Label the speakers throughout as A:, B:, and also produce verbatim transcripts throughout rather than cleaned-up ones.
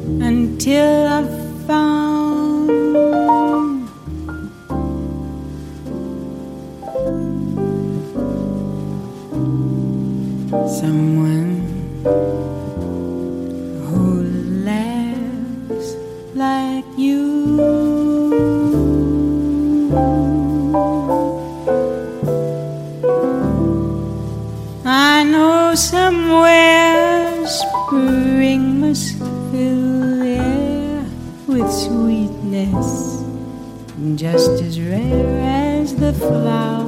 A: until I found someone who laughs like you. I know somewhere spring must fill the air with sweetness, just as rare as the flower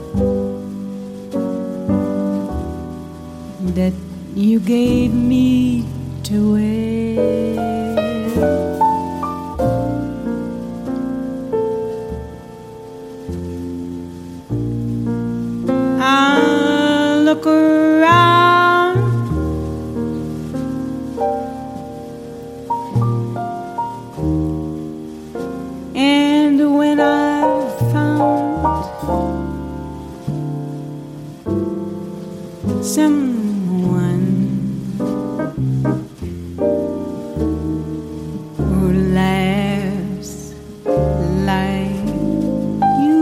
A: that you gave me to wear. I'll look around and when I've found someone who laughs like you,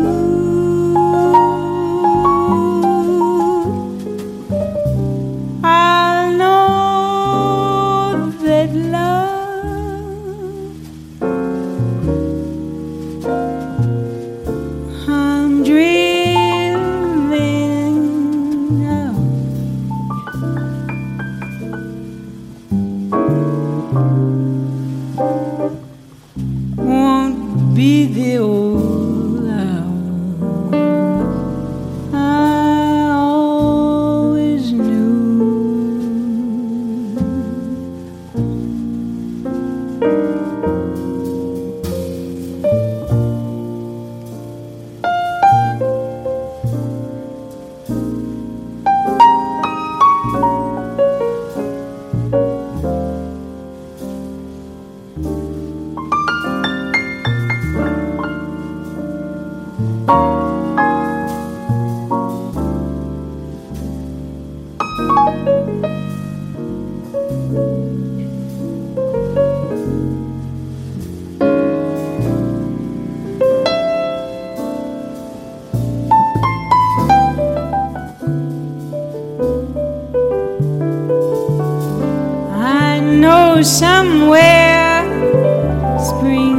A: I'll know that love I'm dreaming of won't be the old love I always knew. I know somewhere spring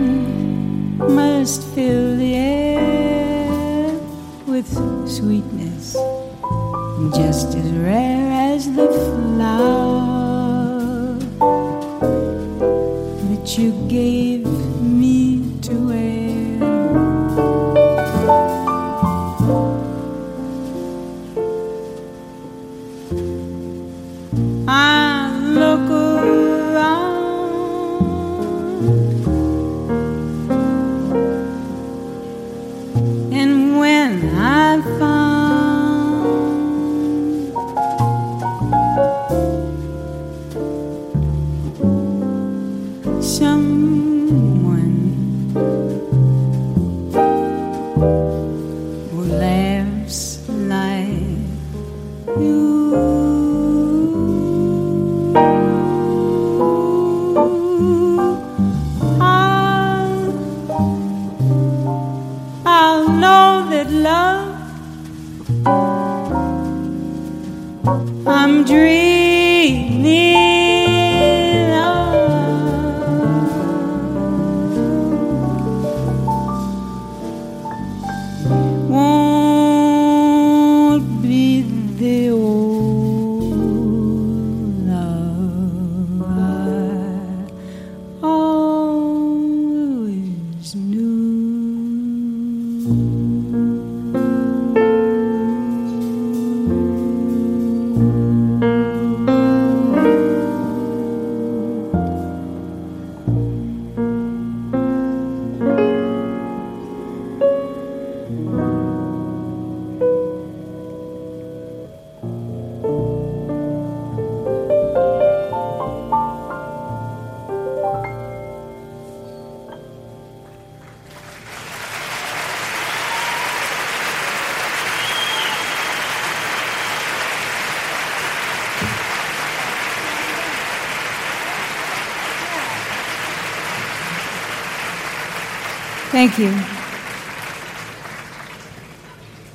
A: must fill the air with sweetness, just as rare as the flower that you gave me to wear. I look around and when I found someone who laughs like you, I'll, I'll know that love I'm dreaming of Thank you.